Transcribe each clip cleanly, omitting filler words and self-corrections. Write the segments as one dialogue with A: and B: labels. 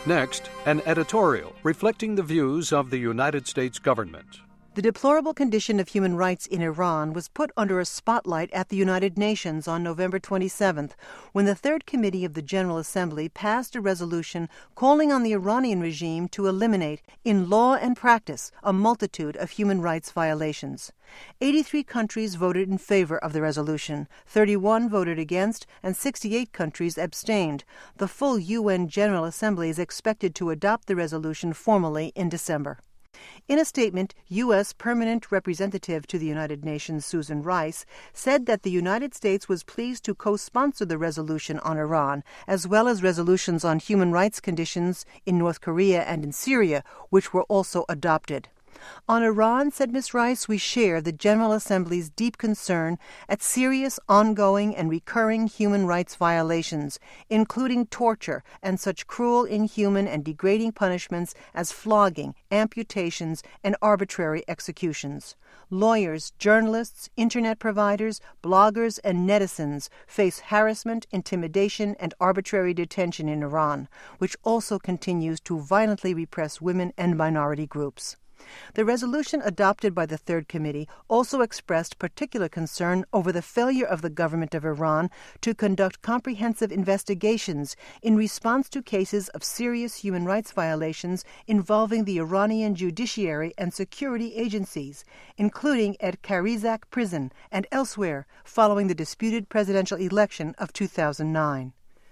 A: Next, an editorial reflecting the views of the United States government.
B: The deplorable condition of human rights in Iran was put under a spotlight at the United Nations on November 27th, when the Third Committee of the General Assembly passed a resolution calling on the Iranian regime to eliminate, in law and practice, a multitude of human rights violations. 83 countries voted in favor of the resolution, 31 voted against, and 68 countries abstained. The full UN General Assembly is expected to adopt the resolution formally in December. In a statement, U.S. Permanent Representative to the United Nations Susan Rice said that the United States was pleased to co-sponsor the resolution on Iran, as well as resolutions on human rights conditions in North Korea and in Syria, which were also adopted. On Iran, said Ms. Rice, we share the General Assembly's deep concern at serious, ongoing, and recurring human rights violations, including torture and such cruel, inhuman, and degrading punishments as flogging, amputations, and arbitrary executions. Lawyers, journalists, internet providers, bloggers, and netizens face harassment, intimidation, and arbitrary detention in Iran, which also continues to violently repress women and minority groups. The resolution adopted by the Third Committee also expressed particular concern over the failure of the government of Iran to conduct comprehensive investigations in response to cases of serious human rights violations involving the Iranian judiciary and security agencies, including at Karizak prison and elsewhere following the disputed presidential election of 2009.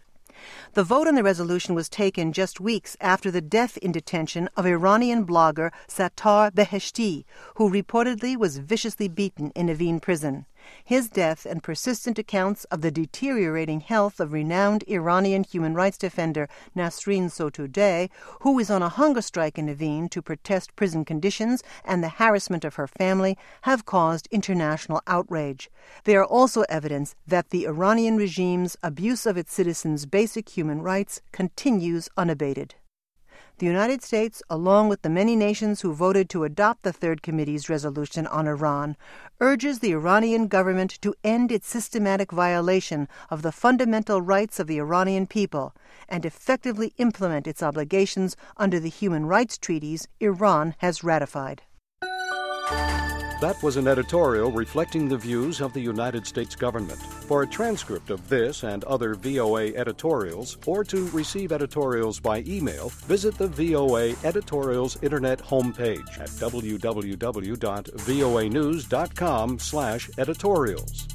B: The vote on the resolution was taken just weeks after the death in detention of Iranian blogger Sattar Beheshti, who reportedly was viciously beaten in Evin prison. His death and persistent accounts of the deteriorating health of renowned Iranian human rights defender Nasrin Sotoudeh, who is on a hunger strike in Evin to protest prison conditions and the harassment of her family, have caused international outrage. They are also evidence that the Iranian regime's abuse of its citizens' basic human rights continues unabated. The United States, along with the many nations who voted to adopt the Third Committee's resolution on Iran, urges the Iranian government to end its systematic violation of the fundamental rights of the Iranian people and effectively implement its obligations under the human rights treaties Iran has ratified.
A: That was an editorial reflecting the views of the United States government. For a transcript of this and other VOA editorials, or to receive editorials by email, visit the VOA Editorials Internet homepage at www.voanews.com/editorials.